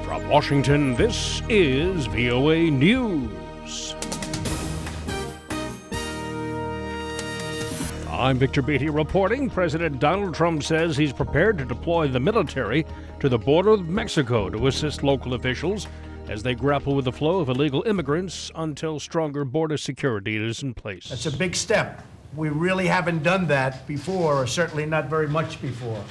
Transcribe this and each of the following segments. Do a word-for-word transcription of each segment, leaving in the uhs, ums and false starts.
From Washington, this is V O A News. I'm Victor Beatty reporting. President Donald Trump says he's prepared to deploy the military to the border of Mexico to assist local officials as they grapple with the flow of illegal immigrants until stronger border security is in place. That's a big step. We really haven't done that before, or certainly not very much before.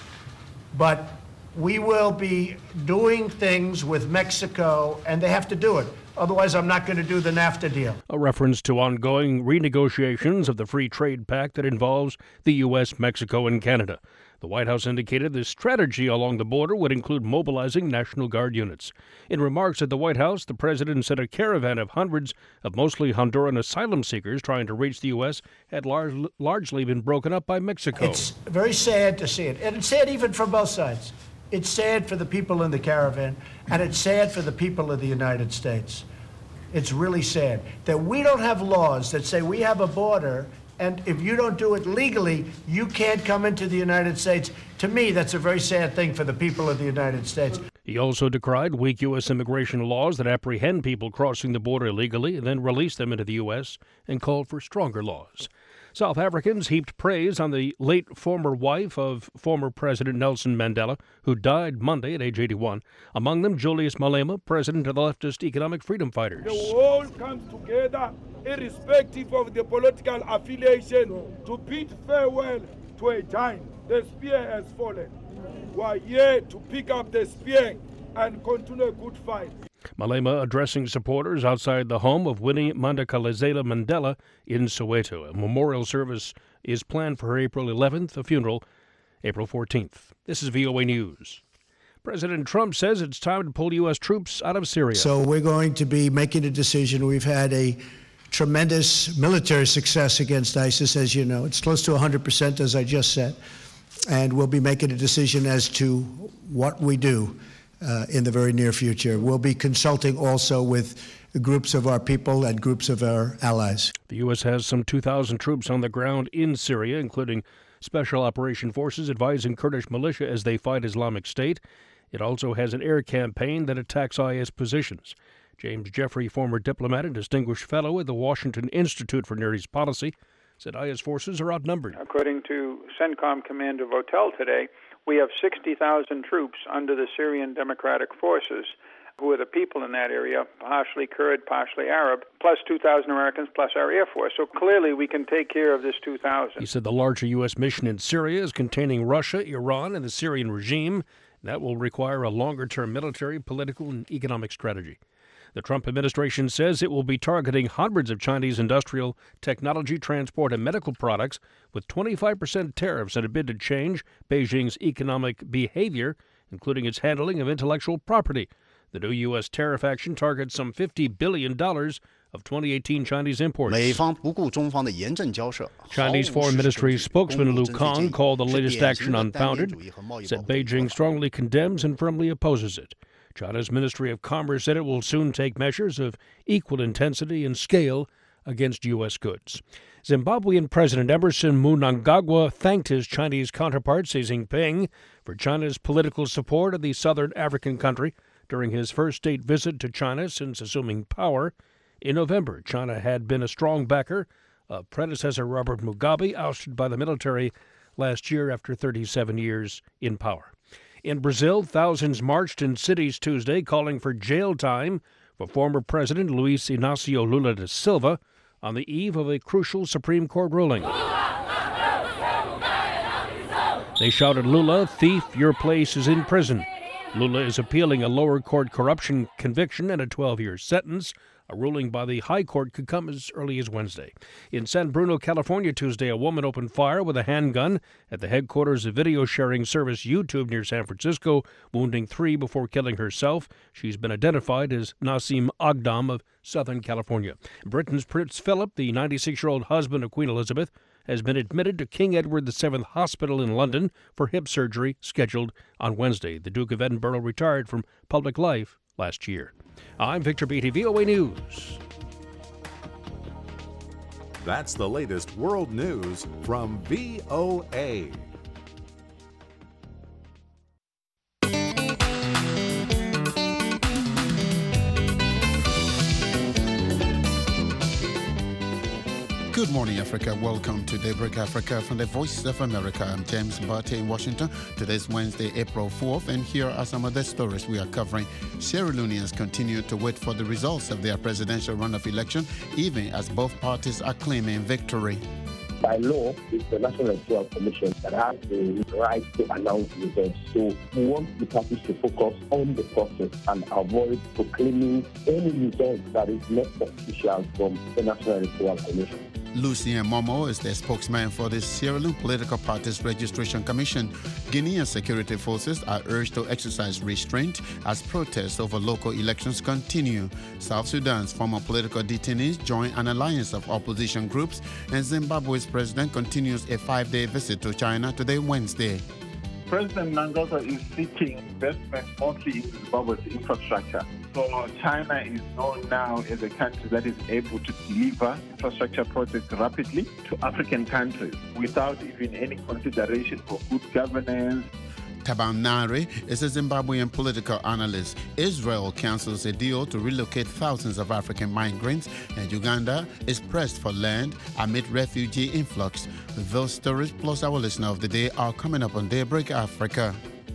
But we will be doing things with Mexico, and they have to do it. Otherwise, I'm not going to do the NAFTA deal. A reference to ongoing renegotiations of the free trade pact that involves the U S, Mexico, and Canada. The White House indicated the strategy along the border would include mobilizing National Guard units. In remarks at the White House, the president said a caravan of hundreds of mostly Honduran asylum seekers trying to reach the U S had lar- largely been broken up by Mexico. It's very sad to see it, and it's sad even from both sides. It's sad for the people in the caravan, and it's sad for the people of the United States. It's really sad that we don't have laws that say we have a border, and if you don't do it legally, you can't come into the United States. To me, that's a very sad thing for the people of the United States. He also decried weak U S immigration laws that apprehend people crossing the border illegally and then release them into the U S and called for stronger laws. South Africans heaped praise on the late former wife of former President Nelson Mandela, who died Monday at age eighty-one. Among them, Julius Malema, president of the leftist Economic Freedom Fighters. The world comes together, irrespective of the political affiliation, to bid farewell to a giant. The spear has fallen. We are here to pick up the spear and continue a good fight. Malema addressing supporters outside the home of Winnie Madikizela Mandela in Soweto. A memorial service is planned for April eleventh, a funeral April fourteenth. This is V O A News. President Trump says it's time to pull U S troops out of Syria. So we're going to be making a decision. We've had a tremendous military success against ISIS, as you know. It's close to one hundred percent, as I just said. And we'll be making a decision as to what we do Uh, in the very near future. We'll be consulting also with groups of our people and groups of our allies. The U S has some two thousand troops on the ground in Syria, including Special Operation Forces advising Kurdish militia as they fight Islamic State. It also has an air campaign that attacks I S positions. James Jeffrey, former diplomat and distinguished fellow at the Washington Institute for Near East Policy, said I S forces are outnumbered. According to CENTCOM Commander Votel today, we have sixty thousand troops under the Syrian Democratic Forces, who are the people in that area, partially Kurd, partially Arab, plus two thousand Americans, plus our Air Force. So clearly we can take care of this two thousand. He said the larger U S mission in Syria is containing Russia, Iran, and the Syrian regime. That will require a longer-term military, political, and economic strategy. The Trump administration says it will be targeting hundreds of Chinese industrial, technology, transport, and medical products with twenty-five percent tariffs in a bid to change Beijing's economic behavior, including its handling of intellectual property. The new U S tariff action targets some fifty billion dollars of twenty eighteen Chinese imports. Chinese Foreign Ministry spokesman Lu Kang called the latest action unfounded, said Beijing strongly condemns and firmly opposes it. China's Ministry of Commerce said it will soon take measures of equal intensity and scale against U S goods. Zimbabwean President Emerson Mnangagwa thanked his Chinese counterpart Xi Jinping for China's political support of the southern African country during his first state visit to China since assuming power. In November, China had been a strong backer of predecessor Robert Mugabe, ousted by the military last year after thirty-seven years in power. In Brazil, thousands marched in cities Tuesday calling for jail time for former President Luiz Inácio Lula da Silva on the eve of a crucial Supreme Court ruling. They shouted, "Lula, thief, your place is in prison." Lula is appealing a lower court corruption conviction and a twelve-year sentence. A ruling by the High Court could come as early as Wednesday. In San Bruno, California, Tuesday, a woman opened fire with a handgun at the headquarters of video-sharing service YouTube near San Francisco, wounding three before killing herself. She's been identified as Nassim Agdam of Southern California. Britain's Prince Philip, the ninety-six-year-old husband of Queen Elizabeth, has been admitted to King Edward the seventh Hospital in London for hip surgery scheduled on Wednesday. The Duke of Edinburgh retired from public life last year. I'm Victor Beatty, V O A News. That's the latest world news from V O A. Good morning, Africa. Welcome to Daybreak Africa from the Voice of America. I'm James Barty in Washington. Today's Wednesday, April fourth, and here are some of the stories we are covering. Sierra Leoneans continue to wait for the results of their presidential runoff election, even as both parties are claiming victory. By law, it's the National Electoral Commission that has the right to announce results. So we want the parties to focus on the process and avoid proclaiming any result that is not official from the National Electoral Commission. Lucien Momo is the spokesman for the Sierra Leone Political Parties Registration Commission. Guinean security forces are urged to exercise restraint as protests over local elections continue. South Sudan's former political detainees join an alliance of opposition groups, and Zimbabwe's president continues a five-day visit to China today, Wednesday. President Nangosa is seeking investment mostly in Zimbabwe's infrastructure. So China is known now as a country that is able to deliver infrastructure projects rapidly to African countries without even any consideration for good governance. Taban Nare is a Zimbabwean political analyst. Israel cancels a deal to relocate thousands of African migrants, and Uganda is pressed for land amid refugee influx. Those stories plus our listener of the day are coming up on Daybreak Africa.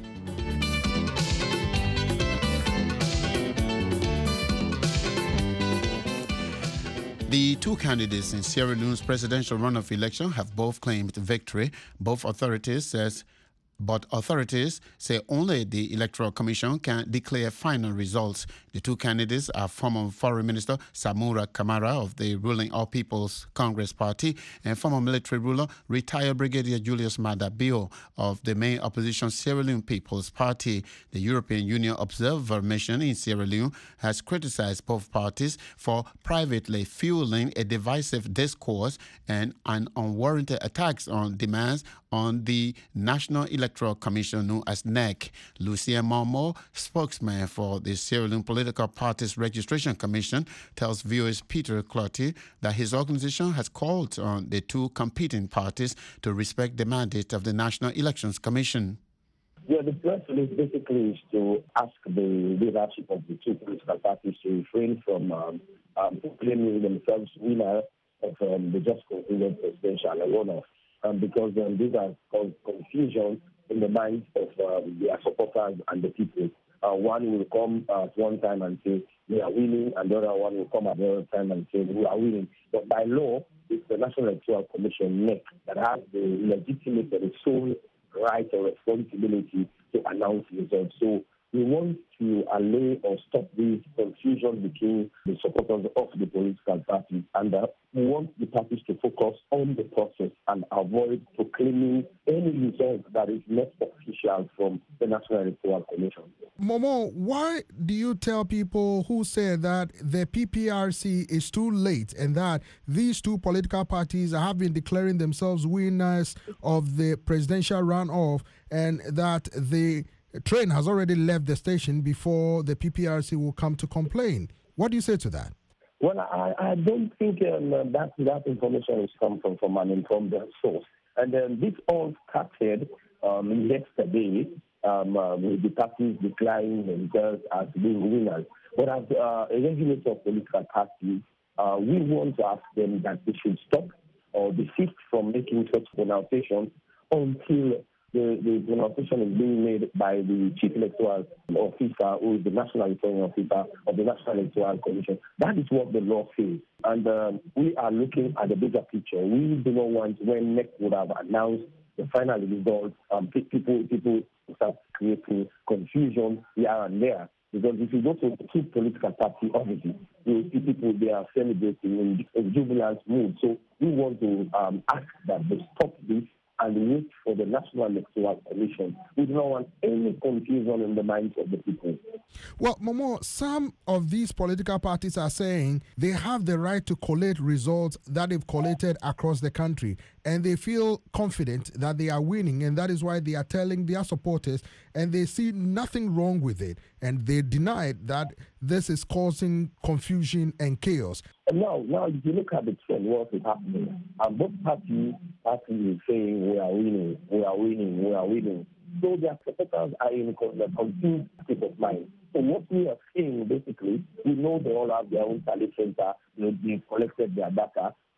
The two candidates in Sierra Leone's presidential runoff election have both claimed victory. Both authorities says But authorities say only the Electoral Commission can declare final results. The two candidates are former Foreign Minister Samura Kamara of the ruling All People's Congress Party and former military ruler, retired Brigadier Julius Maada Bio of the main opposition Sierra Leone People's Party. The European Union Observer Mission in Sierra Leone has criticized both parties for privately fueling a divisive discourse and an unwarranted attacks on demands on the National Electoral Commission, known as N E C. Lucien Momo, spokesman for the Sierra Leone Political Parties Registration Commission, tells viewers Peter Clotty that his organization has called on the two competing parties to respect the mandate of the National Elections Commission. Yeah, the press release basically is to ask the leadership of the two political parties to refrain from um, um, proclaiming themselves winner of um, the just concluded presidential runoff. Um, because um, these are caused confusion in the minds of um, their supporters and the people. Uh, one will come at one time and say, we are winning, and the other one will come at the other time and say, we are winning. But by law, it's the National Electoral Commission, N E C, that has the legitimate and the sole right or responsibility to announce results. So we want to allay or stop this confusion between the supporters of the political parties, and uh, we want the parties to focus on the process and avoid proclaiming any result that is not official from the National Electoral Commission. Momo, why do you tell people who say that the P P R C is too late and that these two political parties have been declaring themselves winners of the presidential runoff and that the train has already left the station before the P P R C will come to complain? What do you say to that? Well, I, I don't think um, that that information has come from, from an informed source. And um, this all started um, yesterday um, uh, with the parties declaring themselves as being winners. But as uh, a regulator of political parties, uh, we want to ask them that they should stop or desist from making such pronunciations until The, the pronunciation is being made by the chief electoral officer, who is the national electoral officer of the National Electoral Commission. That is what the law says. And um, we are looking at the bigger picture. We do not want, when N E C would have announced the final results, um, people, people start creating confusion here and there. Because if you go to the two political party offices, you will see people, they are celebrating in a jubilant mood. So we want to um, ask that they stop this and wait for the National Electoral Commission. We do not want any confusion in the minds of the people. Well, Momo, some of these political parties are saying they have the right to collate results that they've collated across the country, and they feel confident that they are winning, and that is why they are telling their supporters, and they see nothing wrong with it, and they deny that this is causing confusion and chaos. And now, now, if you look at the trend, what is happening, and both parties, parties are saying we are winning, we are winning, we are winning. So their supporters are in a confused state of mind. So what we are saying, basically, we know they all have their own talent center, you know, they've collected their data.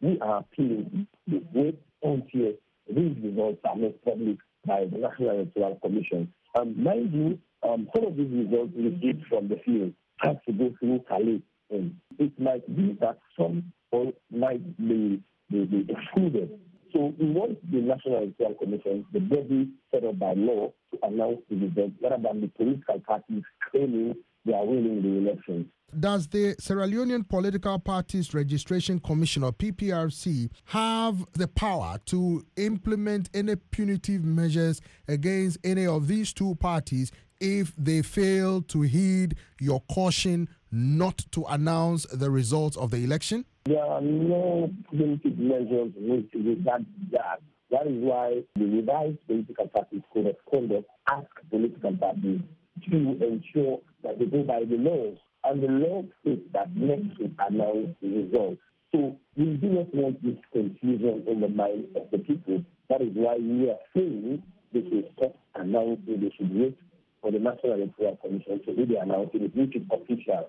we are appealing to wait until these results are made public by the National Electoral Commission. Um, mind you, um, some of these results received from the field have to go through Calais. And it might be that some or might be, be, be excluded. So we want the National Electoral Commission, the body set up by law, to announce the result rather than the political parties claiming they are winning the elections. Does the Sierra Leonean Political Parties Registration Commission, or P P R C, have the power to implement any punitive measures against any of these two parties if they fail to heed your caution not to announce the results of the election? There are no punitive measures with regard to that. That is why the revised Political Parties Code of Conduct asks political parties to ensure that they go by the laws. And the law states that next week announce the results. So we do not want this confusion in the mind of the people. That is why we are saying they should stop announcing, they should wait for the National Electoral Commission to do the announcing, which is official.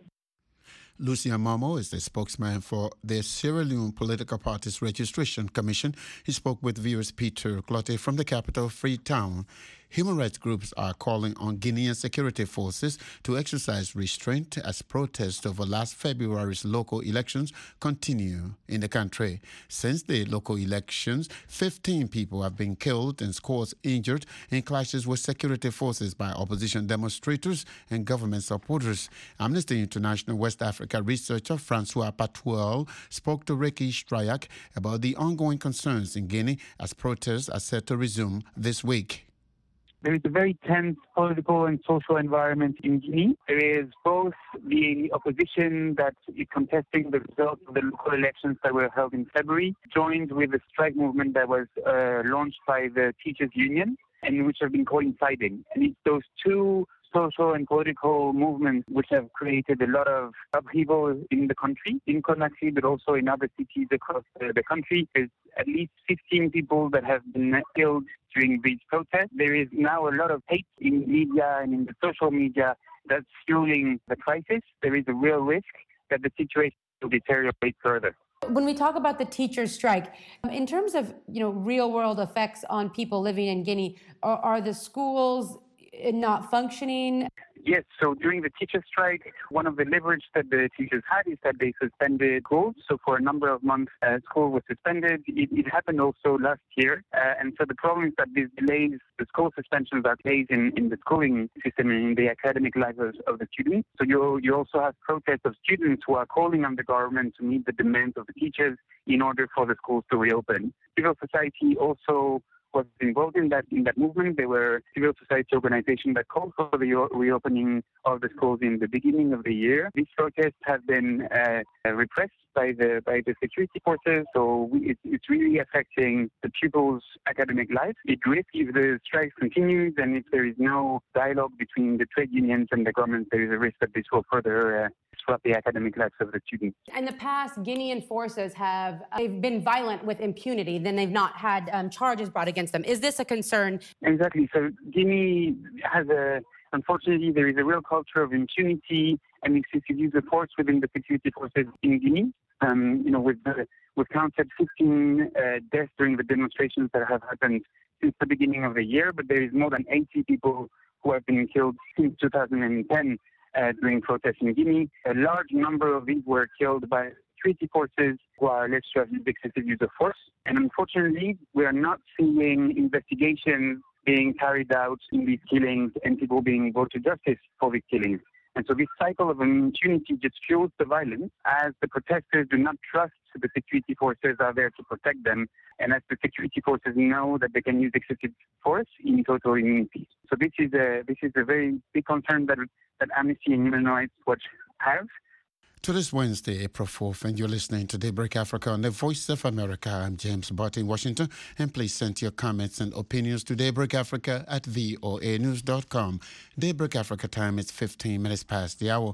Lucian Mamo is the spokesman for the Sierra Leone Political Parties Registration Commission. He spoke with viewers Peter Clotte from the capital, Freetown. Human rights groups are calling on Guinean security forces to exercise restraint as protests over last February's local elections continue in the country. Since the local elections, fifteen people have been killed and scores injured in clashes with security forces by opposition demonstrators and government supporters. Amnesty International West Africa researcher Francois Patuel spoke to Ricky Strayak about the ongoing concerns in Guinea as protests are set to resume this week. There is a very tense political and social environment in Guinea. There is both the opposition that is contesting the results of the local elections that were held in February, joined with the strike movement that was uh, launched by the teachers' union, and which have been coinciding. And it's those two social and political movements which have created a lot of upheaval in the country, in Conakry, but also in other cities across the, the country. There's at least fifteen people that have been killed during these protests. There is now a lot of hate in media and in the social media that's fueling the crisis. There is a real risk that the situation will deteriorate further. When we talk about the teachers' strike, in terms of, you know, real-world effects on people living in Guinea, are, are the schools not functioning? Yes, so during the teacher strike, one of the leverage that the teachers had is that they suspended schools. So for a number of months, uh, school was suspended. It, it happened also last year. Uh, and so the problem is that these delays, the school suspensions are delays in, in the schooling system and in the academic life of, of the students. So you, you also have protests of students who are calling on the government to meet the demands of the teachers in order for the schools to reopen. Civil society also was involved in that in that movement. There were civil society organizations that called for the reopening of the schools in the beginning of the year. These protests have been uh, repressed by the by the security forces, so we, it, it's really affecting the pupils' academic life. It risks if the strike continues and if there is no dialogue between the trade unions and the government, there is a risk that this will further uh, disrupt the academic lives of the students. In the past, Guinean forces have uh, they've been violent with impunity. Then they've not had um, charges brought against them. Is this a concern? Exactly. So Guinea has a, unfortunately, there is a real culture of impunity and excessive use of force within the security forces in Guinea. Um, you know, with the, we've counted fifteen uh, deaths during the demonstrations that have happened since the beginning of the year, but there is more than eighty people who have been killed since two thousand ten uh, during protests in Guinea. A large number of these were killed by security forces who are alleged to have used excessive use of force. And unfortunately, we are not seeing investigations being carried out in these killings and people being brought to justice for these killings. And so this cycle of impunity just fuels the violence as the protesters do not trust the security forces are there to protect them, and as the security forces know that they can use excessive force in total immunity. So this is a this is a very big concern that that Amnesty and Human Rights Watch have. To this Wednesday, April fourth, and you're listening to Daybreak Africa on the Voice of America. I'm James Bott in Washington, and please send your comments and opinions to Daybreak Africa at voa news dot com. Daybreak Africa time is fifteen minutes past the hour.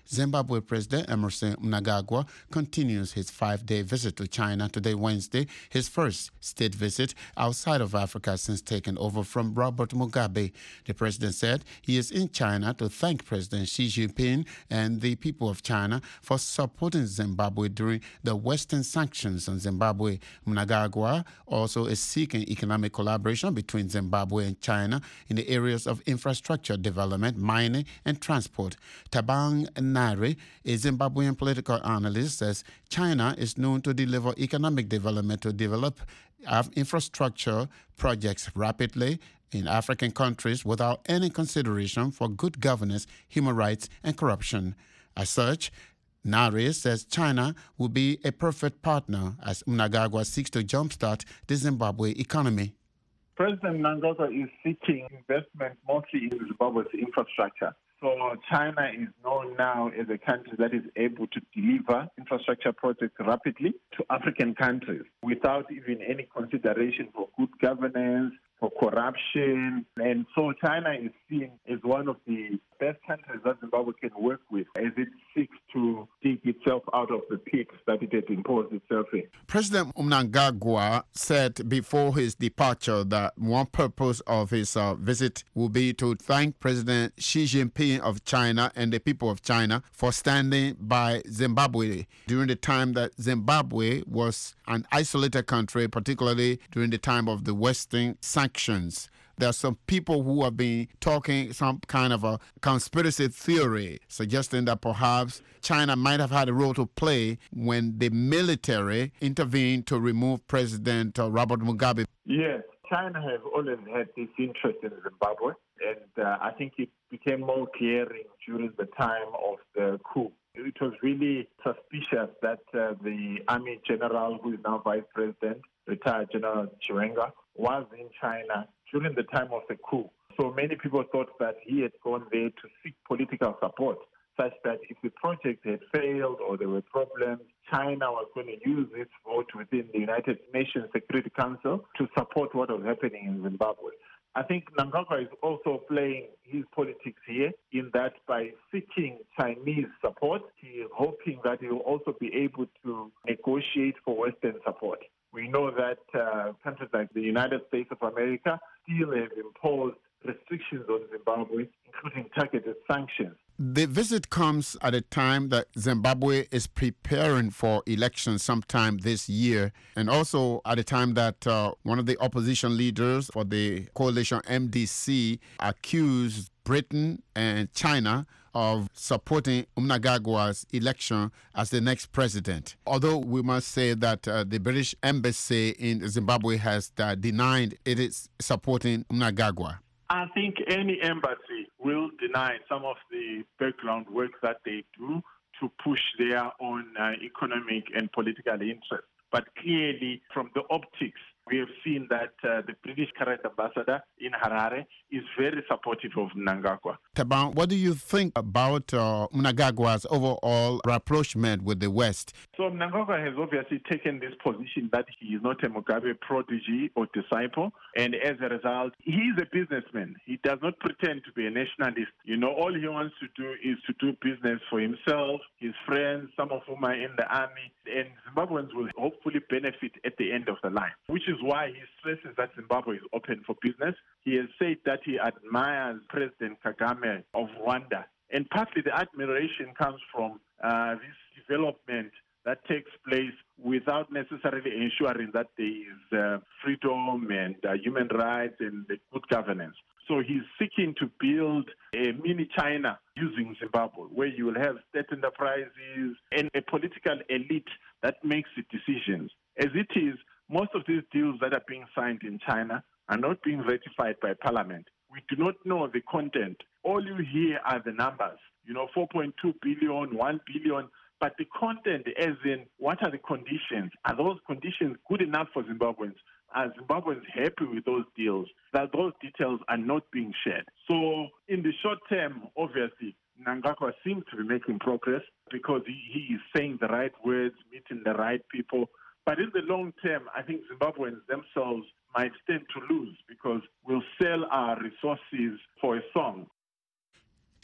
Zimbabwe President Emerson Mnangagwa continues his five-day visit to China today, Wednesday, his first state visit outside of Africa since taking over from Robert Mugabe. The president said he is in China to thank President Xi Jinping and the people of China for supporting Zimbabwe during the Western sanctions on Zimbabwe. Mnangagwa also is seeking economic collaboration between Zimbabwe and China in the areas of infrastructure development, mining, and transport. Tabang Nare, a Zimbabwean political analyst, says China is known to deliver economic development to develop infrastructure projects rapidly in African countries without any consideration for good governance, human rights, and corruption. As such, Nare says China will be a perfect partner as Mnangagwa seeks to jumpstart the Zimbabwe economy. President Mnangagwa is seeking investment mostly in Zimbabwe's infrastructure. So China is known now as a country that is able to deliver infrastructure projects rapidly to African countries without even any consideration for good governance, for corruption. And so China is seen as one of the best countries that Zimbabwe can work with as it seeks to dig itself out of the pit that it has imposed itself in. President Mnangagwa said before his departure that one purpose of his uh, visit will be to thank President Xi Jinping of China and the people of China for standing by Zimbabwe during the time that Zimbabwe was an isolated country, particularly during the time of the Western sanctions. There are some people who have been talking some kind of a conspiracy theory, suggesting that perhaps China might have had a role to play when the military intervened to remove President uh, Robert Mugabe. Yes, China has always had this interest in Zimbabwe, and uh, I think it became more glaring during the time of the coup. It was really suspicious that uh, the army general, who is now vice president, retired General Chiwenga, was in China during the time of the coup. So many people thought that he had gone there to seek political support, such that if the project had failed or there were problems, China was going to use its vote within the United Nations Security Council to support what was happening in Zimbabwe. I think Mnangagwa is also playing his politics here in that by seeking Chinese support, he is hoping that he will also be able to negotiate for Western support. We know that uh, countries like the United States of America still have imposed restrictions on Zimbabwe, including targeted sanctions. The visit comes at a time that Zimbabwe is preparing for elections sometime this year, and also at a time that uh, one of the opposition leaders for the coalition M D C accused Britain and China of supporting Mnangagwa's election as the next president. Although we must say that uh, the British embassy in Zimbabwe has uh, denied it is supporting Mnangagwa. I think any embassy will deny some of the background work that they do to push their own uh, economic and political interests. But clearly, from the optics, we have seen that uh, the British current ambassador in Harare is very supportive of Mnangagwa. Taban, what do you think about uh, Mnangagwa's overall rapprochement with the West? So Mnangagwa has obviously taken this position that he is not a Mugabe protege or disciple, and as a result, he is a businessman. He does not pretend to be a nationalist. You know, all he wants to do is to do business for himself, his friends, some of whom are in the army, and Zimbabweans will hopefully benefit at the end of the line, which is why he stresses that Zimbabwe is open for business. He has said that he admires President Kagame of Rwanda. And partly the admiration comes from uh, this development that takes place without necessarily ensuring that there is uh, freedom and uh, human rights and uh, good governance. So he's seeking to build a mini China using Zimbabwe, where you will have state enterprises and a political elite that makes the decisions. As it is, most of these deals that are being signed in China are not being ratified by parliament. We do not know the content. All you hear are the numbers, you know, four point two billion, one billion, but the content as in what are the conditions? Are those conditions good enough for Zimbabweans? Are Zimbabweans happy with those deals? That those details are not being shared. So in the short term, obviously, Mnangagwa seems to be making progress because he, he is saying the right words, meeting the right people. But in the long term, I think Zimbabweans themselves might stand to lose because we'll sell our resources for a song.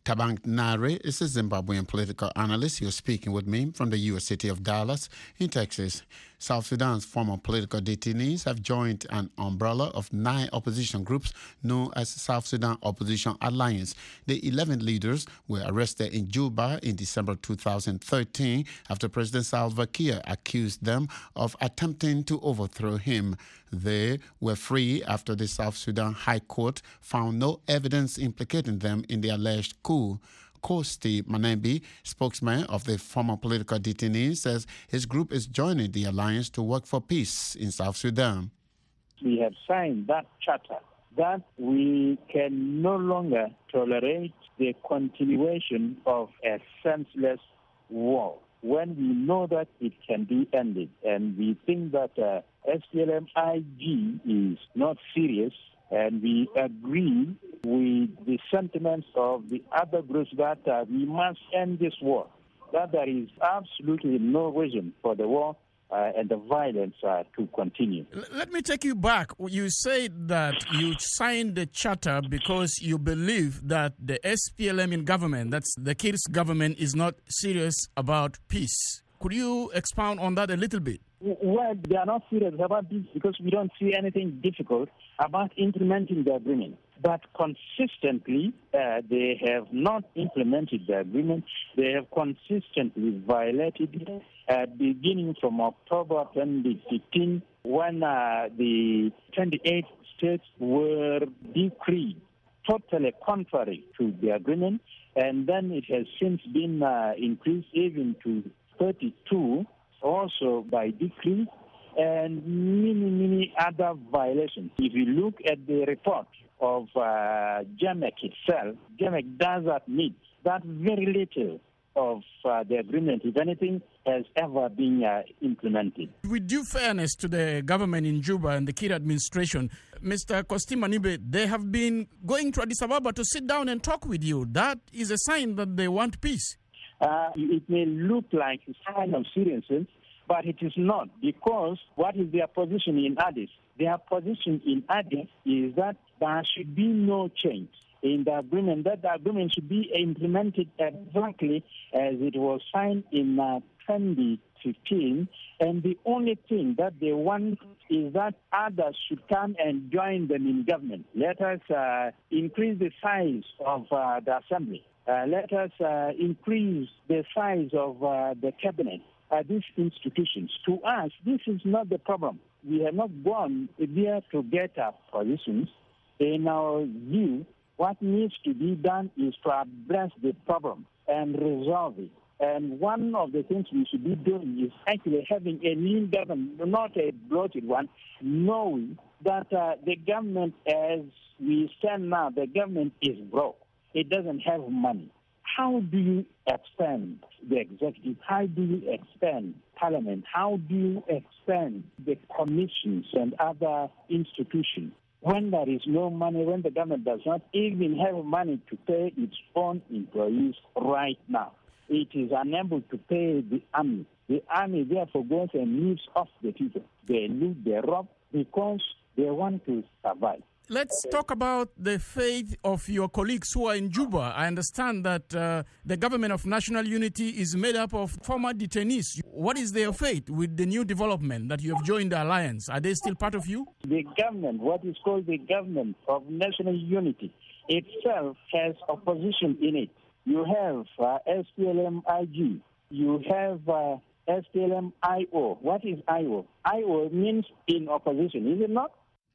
Tabank Nare is a Zimbabwean political analyst. He was speaking with me from the U S city of Dallas in Texas. South Sudan's former political detainees have joined an umbrella of nine opposition groups known as South Sudan Opposition Alliance. The eleven leaders were arrested in Juba in December two thousand thirteen after President Salva Kiir accused them of attempting to overthrow him. They were free after the South Sudan High Court found no evidence implicating them in the alleged coup. Kosti Manembi, spokesman of the former political detainees, says his group is joining the alliance to work for peace in South Sudan. We have signed that charter that we can no longer tolerate the continuation of a senseless war when we know that it can be ended. And we think that uh, S P L M I G is not serious, and we agree with the sentiments of the other groups that uh, we must end this war, that there is absolutely no reason for the war uh, and the violence uh, to continue. Let me take you back. You said that you signed the charter because you believe that the S P L M in government, that's the Kiir's government, is not serious about peace. Could you expound on that a little bit? Well, they are not serious about this because we don't see anything difficult about implementing the agreement. But consistently, uh, they have not implemented the agreement. They have consistently violated it, uh, beginning from October twenty fifteen, when uh, the twenty-eight states were decreed totally contrary to the agreement. And then it has since been uh, increased even to thirty-two, also by decree, and many, many other violations. If you look at the report of uh, G M E C itself, G M E C does admit that very little of uh, the agreement, if anything, has ever been uh, implemented. With due fairness to the government in Juba and the Kiir administration, Mister Kosti Manibe, they have been going to Addis Ababa to sit down and talk with you. That is a sign that they want peace. Uh, it may look like a sign of seriousness, but it is not, because what is their position in Addis? Their position in Addis is that there should be no change in the agreement, that the agreement should be implemented exactly as it was signed in uh, twenty fifteen, and the only thing that they want is that others should come and join them in government. Let us uh, increase the size of uh, the assembly. Uh, let us uh, increase the size of uh, the cabinet, uh, these institutions. To us, this is not the problem. We have not gone there to get our positions. In our view, what needs to be done is to address the problem and resolve it. And one of the things we should be doing is actually having a new government, not a bloated one, knowing that uh, the government, as we stand now, the government is broke. It doesn't have money. How do you expand the executive? How do you expand parliament? How do you expand the commissions and other institutions when there is no money, when the government does not even have money to pay its own employees right now? It is unable to pay the army. The army therefore goes and lives off the people. They loot, they rob because they want to survive. Let's talk about the faith of your colleagues who are in Juba. I understand that uh, the government of national unity is made up of former detainees. What is their faith with the new development that you have joined the alliance? Are they still part of you? The government, what is called the government of national unity, itself has opposition in it. You have uh, S P L M I G. You have uh, S P L M I O. What is I O? I O means in opposition, is it not?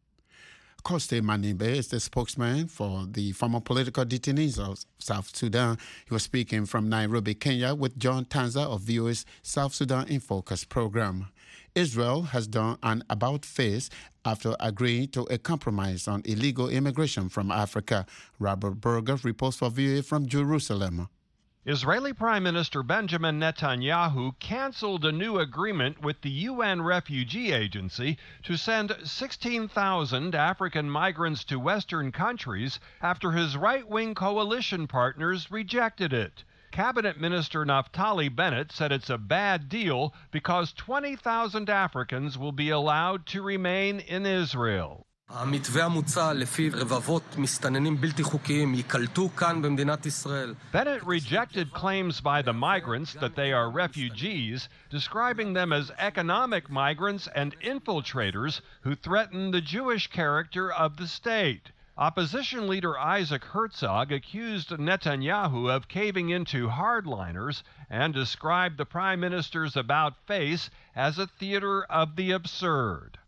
Kosti Manibe is the spokesman for the former political detainees of South Sudan. He was speaking from Nairobi, Kenya, with John Tanza of V O A's South Sudan in Focus program. Israel has done an about-face after agreeing to a compromise on illegal immigration from Africa. Robert Berger reports for V O A from Jerusalem. Israeli Prime Minister Benjamin Netanyahu canceled a new agreement with the U N Refugee Agency to send sixteen thousand African migrants to Western countries after his right-wing coalition partners rejected it. Cabinet Minister Naftali Bennett said it's a bad deal because twenty thousand Africans will be allowed to remain in Israel. המתווה המוצע לפיו רבבות מסתננים בלתי חוקיים ייקלטו כאן במדינת ישראל. Bennett rejected claims by the migrants that they are refugees, describing them as economic migrants and infiltrators who threaten the Jewish character of the state. Opposition leader Isaac Herzog accused Netanyahu of caving into hardliners and described the prime minister's about-face as a theater of the absurd.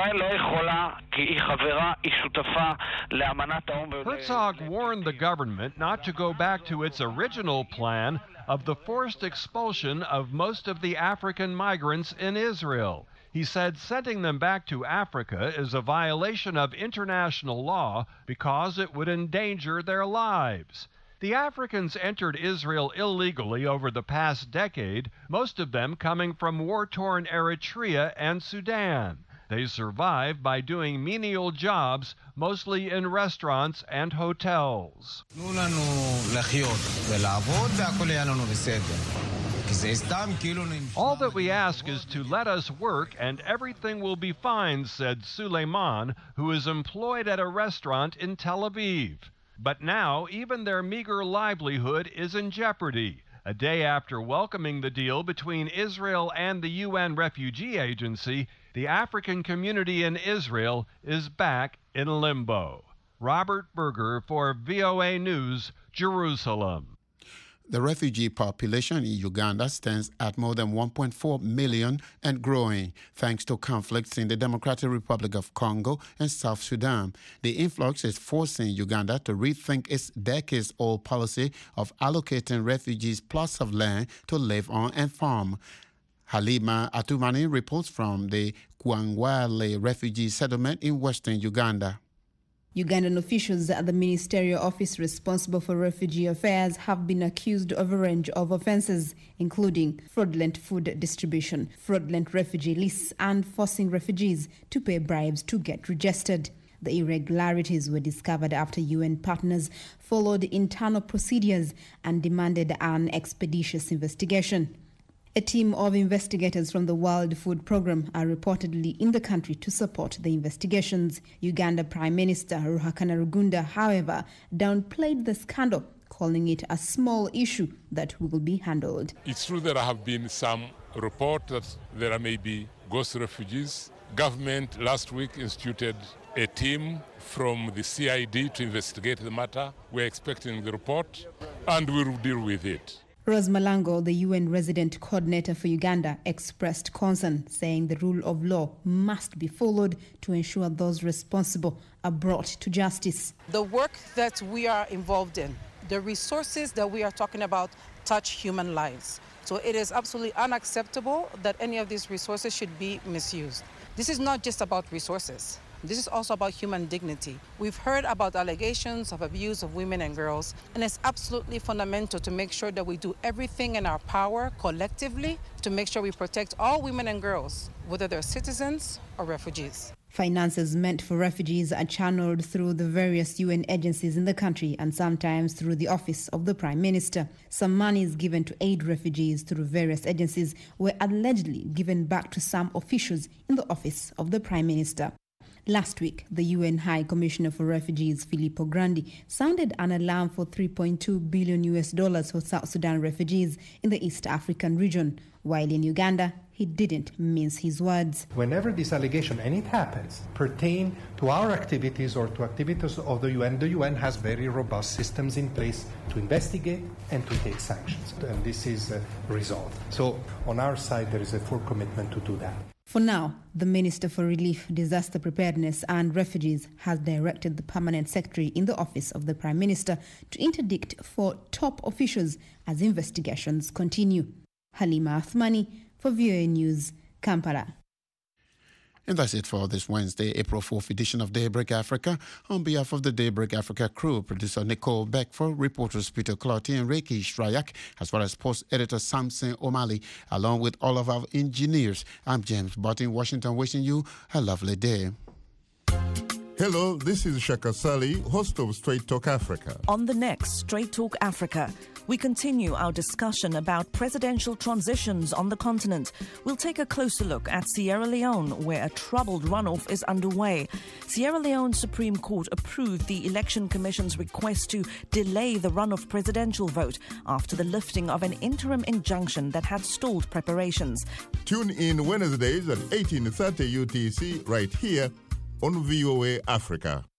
Herzog warned the government not to go back to its original plan of the forced expulsion of most of the African migrants in Israel. He said sending them back to Africa is a violation of international law because it would endanger their lives. The Africans entered Israel illegally over the past decade, most of them coming from war-torn Eritrea and Sudan. They survived by doing menial jobs, mostly in restaurants and hotels. All that we ask is to let us work and everything will be fine, said Suleiman, who is employed at a restaurant in Tel Aviv. But now even their meager livelihood is in jeopardy, a day after welcoming the deal between Israel and the U N Refugee Agency. The African community in Israel is back in limbo. Robert Berger for V O A News, Jerusalem. The refugee population in Uganda stands at more than one point four million and growing, thanks to conflicts in the Democratic Republic of Congo and South Sudan. The influx is forcing Uganda to rethink its decades-old policy of allocating refugees plots of land to live on and farm. Halima Atumani reports from the Kwangwale refugee settlement in western Uganda. Ugandan officials at the ministerial office responsible for refugee affairs have been accused of a range of offences, including fraudulent food distribution, fraudulent refugee lists, and forcing refugees to pay bribes to get registered. The irregularities were discovered after U N partners followed internal procedures and demanded an expeditious investigation. A team of investigators from the World Food Programme are reportedly in the country to support the investigations. Uganda Prime Minister Ruhakana Rugunda, however, downplayed the scandal, calling it a small issue that will be handled. It's true there have been some reports that there may be ghost refugees. Government last week instituted a team from the C I D to investigate the matter. We're expecting the report and we'll deal with it. Rose Malango, the U N resident coordinator for Uganda, expressed concern, saying the rule of law must be followed to ensure those responsible are brought to justice. The work that we are involved in, the resources that we are talking about touch human lives. So it is absolutely unacceptable that any of these resources should be misused. This is not just about resources. This is also about human dignity. We've heard about allegations of abuse of women and girls, and it's absolutely fundamental to make sure that we do everything in our power collectively to make sure we protect all women and girls, whether they're citizens or refugees. Finances meant for refugees are channeled through the various U N agencies in the country and sometimes through the office of the Prime Minister. Some monies given to aid refugees through various agencies were allegedly given back to some officials in the office of the Prime Minister. Last week, the U N High Commissioner for Refugees, Filippo Grandi, sounded an alarm for three point two billion U S dollars for South Sudan refugees in the East African region, while in Uganda, he didn't mince his words. Whenever this allegation, and it happens, pertain to our activities or to activities of the U N, the U N has very robust systems in place to investigate and to take sanctions. And this is uh, resolved. So on our side, there is a full commitment to do that. For now, the Minister for Relief, Disaster Preparedness and Refugees has directed the Permanent Secretary in the Office of the Prime Minister to interdict for top officials as investigations continue. Halima Athmani for V O A News, Kampala. And that's it for this Wednesday, April fourth edition of Daybreak Africa. On behalf of the Daybreak Africa crew, producer Nicole Beckford, reporters Peter Clotty and Reiki Shrayak, as well as post editor Samson O'Malley, along with all of our engineers, I'm James Butt in Washington, wishing you a lovely day. Hello, this is Shaka Sali, host of Straight Talk Africa. On the next Straight Talk Africa, We continue our discussion about presidential transitions on the continent. We'll take a closer look at Sierra Leone, where a troubled runoff is underway. Sierra Leone Supreme Court approved the Election Commission's request to delay the runoff presidential vote after the lifting of an interim injunction that had stalled preparations. Tune in Wednesdays at eighteen thirty U T C right here on V O A Africa.